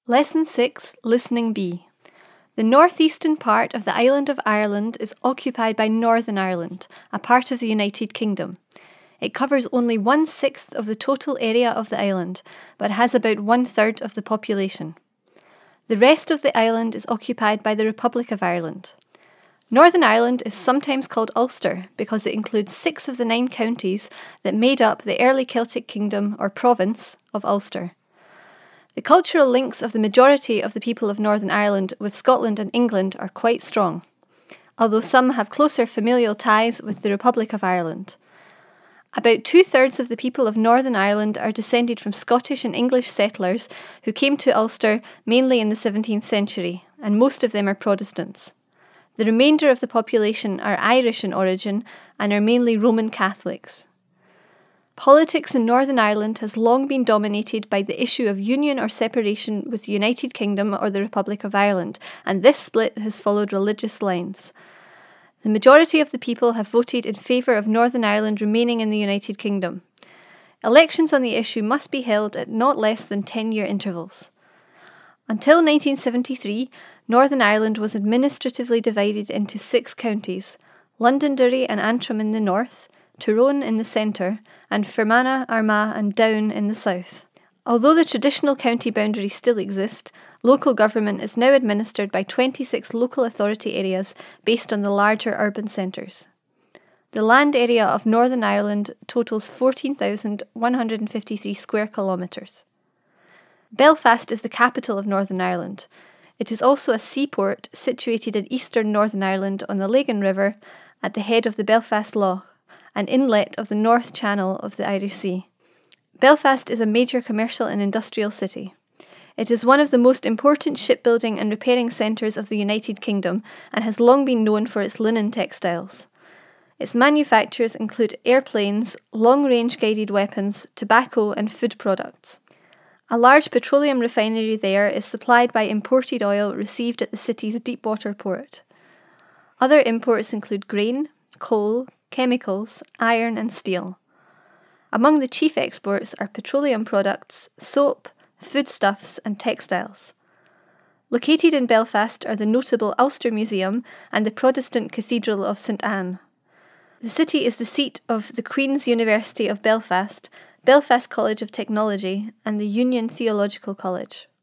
Lesson 6, Listening B. The northeastern part of the island of Ireland is occupied by Northern Ireland, a part of the United Kingdom. It covers only 1/6 of the total area of the island, but has about 1/3 of the population. The rest of the island is occupied by the Republic of Ireland. Northern Ireland is sometimes called Ulster because it includes 6 of the 9 counties that made up the early Celtic kingdom or province of Ulster. The cultural links of the majority of the people of Northern Ireland with Scotland and England are quite strong, although some have closer familial ties with the Republic of Ireland. About 2/3 of the people of Northern Ireland are descended from Scottish and English settlers who came to Ulster mainly in the 17th century, and most of them are Protestants. The remainder of the population are Irish in origin and are mainly Roman Catholics. Politics in Northern Ireland has long been dominated by the issue of union or separation with the United Kingdom or the Republic of Ireland, and this split has followed religious lines. The majority of the people have voted in favour of Northern Ireland remaining in the United Kingdom. Elections on the issue must be held at not less than 10-year intervals. Until 1973, Northern Ireland was administratively divided into 6 counties: Londonderry and Antrim in the north, Tyrone in the centre, and Fermanagh, Armagh and Down in the south. Although the traditional county boundaries still exist, local government is now administered by 26 local authority areas based on the larger urban centres. The land area of Northern Ireland totals 14,153 square kilometres. Belfast is the capital of Northern Ireland. It is also a seaport situated in eastern Northern Ireland on the Lagan River at the head of the Belfast Lough, an inlet of the North Channel of the Irish Sea. Belfast is a major commercial and industrial city. It is one of the most important shipbuilding and repairing centres of the United Kingdom and has long been known for its linen textiles. Its manufactures include airplanes, long-range guided weapons, tobacco and food products. A large petroleum refinery there is supplied by imported oil received at the city's deepwater port. Other imports include grain, coal, chemicals, iron and steel. Among the chief exports are petroleum products, soap, foodstuffs and textiles. Located in Belfast are the notable Ulster Museum and the Protestant Cathedral of St Anne. The city is the seat of the Queen's University of Belfast, Belfast College of Technology and the Union Theological College.